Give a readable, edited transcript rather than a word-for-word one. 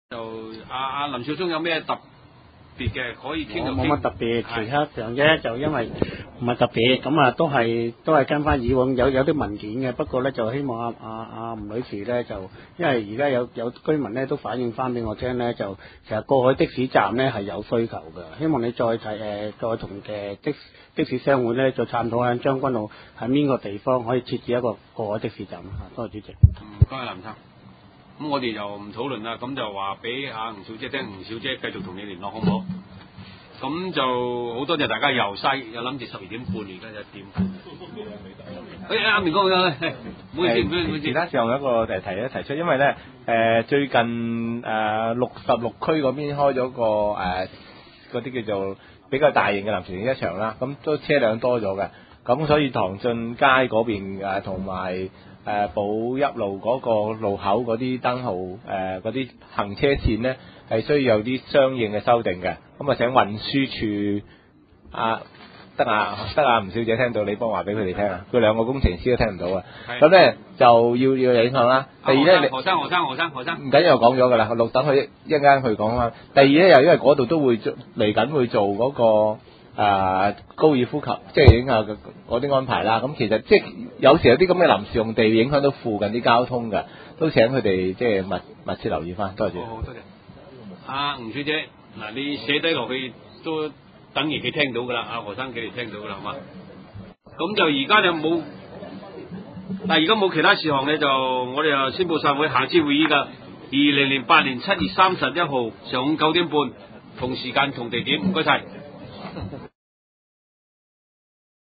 就阿林少忠有咩特別嘅可以傾到？ 冇乜特別，其他上啫，就因為唔係特別，咁啊都係跟翻以往有啲文件嘅，不過咧就希望阿吳女士咧就，因為而家有居民咧都反映翻俾我聽咧，就其實過海的士站咧係有需求嘅，希望你再同的士商會咧再探討下將軍澳喺邊個地方可以設置一個過海的士站啊！多謝主席。 唔該林生。咁我哋就唔討論啦，咁就話俾阿吳小姐聽，吳小姐繼續同你聯絡好唔好？咁就好多謝大家又嘥，又諗住12點半，而家1點半。阿明哥，唔好意思， 其他時候有一個提出，因為咧最近66區嗰邊開咗個嗰啲叫做比較大型嘅臨時停車場啦，咁都車輛多咗嘅，咁所以唐俊街嗰邊同埋寶邑路嗰個路口嗰啲燈號嗰啲行車線咧係需要有啲相應嘅修訂嘅，咁啊請運輸署得吳小姐聽到，你幫話俾佢哋聽啊，佢兩個工程師都聽唔到啊，咁咧就要影響啦。第二咧， 何生， 唔緊要，講咗噶啦，等佢一陣間佢講翻。第二咧，又因為嗰度都會嚟緊會做嗰個高爾夫球，即係影下嗰啲安排啦。咁其實即係有時有啲咁嘅臨時用地影響到附近啲交通㗎，都請佢哋即係密切留意翻。多謝。 好，多謝。阿吳小姐，嗱你寫低落去都等於佢聽到㗎啦，阿何生佢哋聽到㗎啦，係嘛？咁就而家就冇，而家冇其他事項咧，就我哋就宣佈散會，下次會議㗎。2008年7月31號上午9點半，同時間同地點，唔該晒。